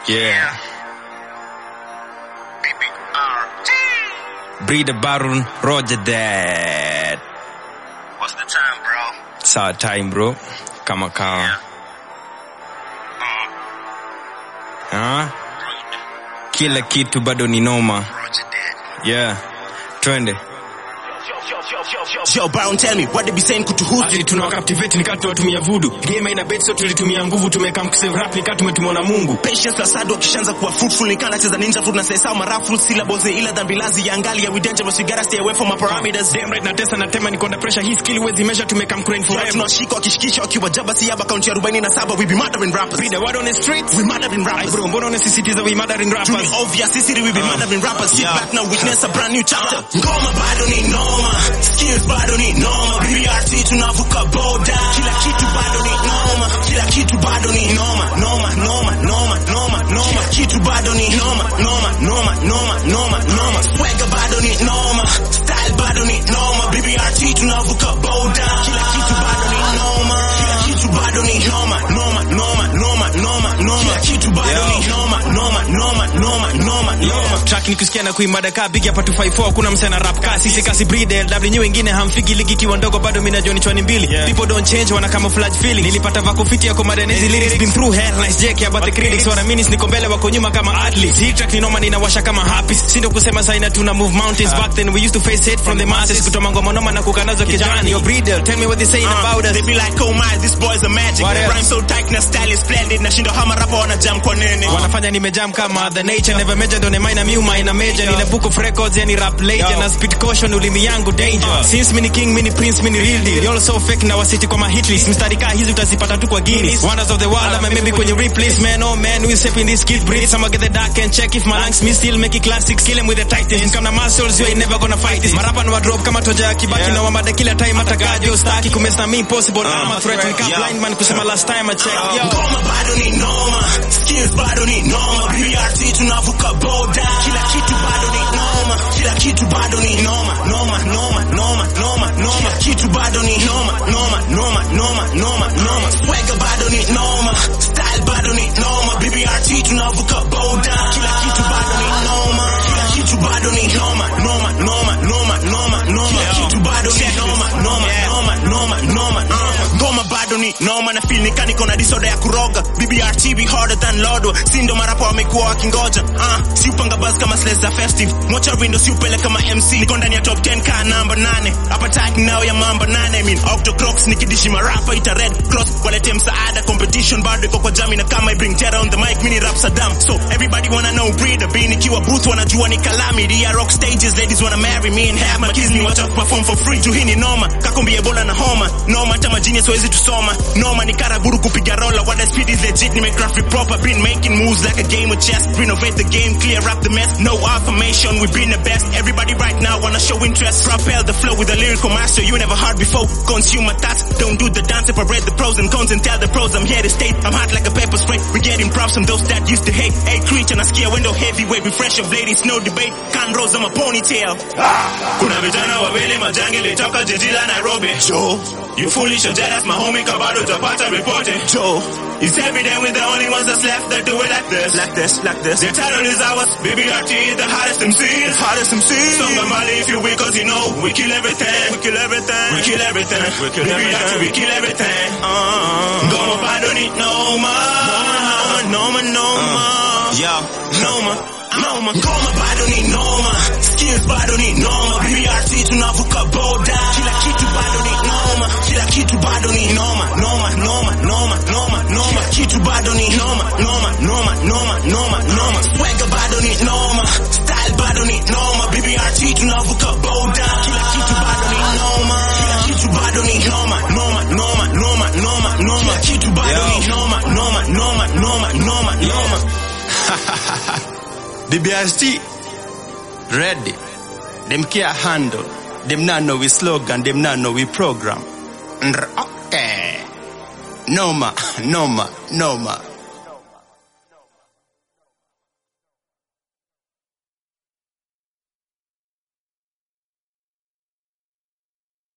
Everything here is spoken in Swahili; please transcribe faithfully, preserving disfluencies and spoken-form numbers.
Yeah. B B R T. Breeder Baron, Roger that. What's the time, bro? It's our time, bro. Kama kawa. Yeah. Huh? Kila kitu bado ni noma. Roger that. Yeah. Twende. Yo, Baron, tell me, what they be saying kutuhusu? Ati tunawacaptivate nika tuwatumia voodoo. Game ina bet so tulitumia nguvu tumeka mkusave rap nika tumetumwa na Mungu. Patience asado kishanza kuwa fruitful nikana cheza ninja fruit na say sawa marafu syllables ila than bilazi yangali ya we dangerous, we gotta stay away from our parameters. Damn right na tesa na tema niko under pressure, hii skill wezi measure tumeka mcrane forever. Tunashika wakishikisha wakiwa jaba si haba count ya arobaini na saba, we be murdering rappers. Be the word on the streets, we murdering rappers. Bro, mbona unasisitiza we murdering rappers? To be obvious, this city we be murdering rappers. Sit back now, witness a brand new chapter. Ngoma bado ni noma, skills bado ni noma, B B R T tunavuka boda. Kila kitu bado ni noma, kila kitu bado ni noma, noma, noma, noma, noma, noma. Kila kitu bado ni noma, noma, noma, noma, noma, noma. Swagger bado ni noma, style bado ni noma, B B R T tunavuka boda. Kila kitu bado ni noma, kila kitu bado ni noma, noma, noma, noma, noma, noma. Kila kitu bado ni noma, noma, noma, noma, noma, noma. Track nikisikia na kuimada ka big hapa two five four, kuna msana rap kasi sisi kasi breed L W nyi wengine hamfiki ligi kiwa ndogo bado mimi najua ni chwani mbili. Yeah. People don't change wana camouflage feeling. Nilipata vako fiti yako madanezi lyrics been through hell nice jake about the critics wana minutes niko mbele wako nyuma kama athletes. Hii track ni noma ninawasha kama happy. Sindo kusema saina tuna move mountains. Back then we used to face hate from the masses. Kutoma ngoma noma na kukanazo kijani. Your breeder tell me what they saying uh, about us. They be like oh my this boys are magic. Rhyme so tight na style is splendid. Na shindo hama rapa wana jam kwa nene. Wanafanya nimejam kama the nature never major don't mind me my major. Nina book of records yani rap legend na speed caution ulimi yangu danger. Uh. Since mini king mini prince mini real deal. You're so fake na wasiti kwa ma hit list. Mstari ka hizi utazipata tu kwa Guinness. Wonders of the world ama maybe kwenye replace man oh man we step in this kid breed. Some get the dark and check if my lungs me still make it classics. Kill him with the titans. Come na muscles you ain't never gonna fight this. Marapa na drop kama toja kibaki yeah. Na wamada kila time atagajo staki kumesa me impossible. Uh, I'm a threat and cap blind man kusema last time I checked. Yo. Ngoma bado ni noma, skills bado ni noma, B B R T tunavuka boda. Kila kitu bado ni noma, kila kitu bado ni noma, noma, noma, noma, noma, noma. Kila kitu bado ni noma, noma, noma, noma, noma, noma. Swagger bado ni noma, style bado ni noma, B B R T tunavuka boda. Kila kitu bado ni noma, kila kitu bado ni noma, noma, noma, noma, noma, noma. Kila kitu bado ni noma, noma, noma, noma, noma, noma. Ngoma bado ni noma na feel nika niko na disorder ya kuroga. B B R T be harder than Lord. Sindo marapa wamekuwa wakingoja. Ah, uh, si upanga buzz kama Sleza Festive. Mocha window si upele kama M C. Niko ndani ya top ten ka number nane. Hapa tag now ya mamba nane. I mean Octo Clocks nikidishi marapa ita red cross. Walete msaada competition bado iko kwa jami na kama I bring terror on the mic mini rap Saddam. So everybody wanna know breeder be nikiwa booth wanajua ni calamity. Ya rock stages ladies wanna marry me and have my kids me watch perform for free. Juhini noma kakombi ebola na homa. Noma tama genius wezi tusoma. Noma ni karaburu kupiga roller. What the speed is legit ni make graphic proper. Been making moves like a game of chess. Renovate the game clear up the mess. No affirmation we been the best. Everybody right now wanna show interest. Propel the flow with a lyrical master you never heard before. Consume my thoughts. Don't do the dance if I read the pros and cons and tell the pros I'm here to stay. I'm hot like a pepper spray. We getting props from those that used to hate. Hey creature na skia window heavyweight. Refresh of ladies no debate. Can rose on my ponytail. Ah, kuna vijana wawili majangili toka jiji la Nairobi. Joe, you foolish or jealous my homie kabado tapata reporting. Joe, it's evident we're the only ones that's left that do it like this. Like this, like this. Their title is ours. B B R T the hottest M Cs. Hottest M Cs. Song of Mali if you weak cause you know we kill everything. We kill everything. We kill everything. We kill everything. We kill everything. Uh, Ngoma bado ni noma. Noma, noma. Yeah. Noma. Noma. Ngoma bado ni noma. Skills bado ni noma. B B R T tunavuka boda. Kila kitu bado ni noma. Kila kitu bado ni noma. Noma, noma, noma, noma, noma. Kila kitu bado ni noma. Noma, noma, noma, noma, noma. Swagger bado ni noma. Style bado ni noma. B B R T tunavuka boda. Kila kitu bado ni noma. Kila kitu bado ni noma. Noma, noma, noma, noma, noma. Kila kitu bado ni noma. Noma, noma, noma, noma, noma. B B R T ready. Them care handle. Them not know we slogan. Them not know we program. Okay. Noma, noma, noma.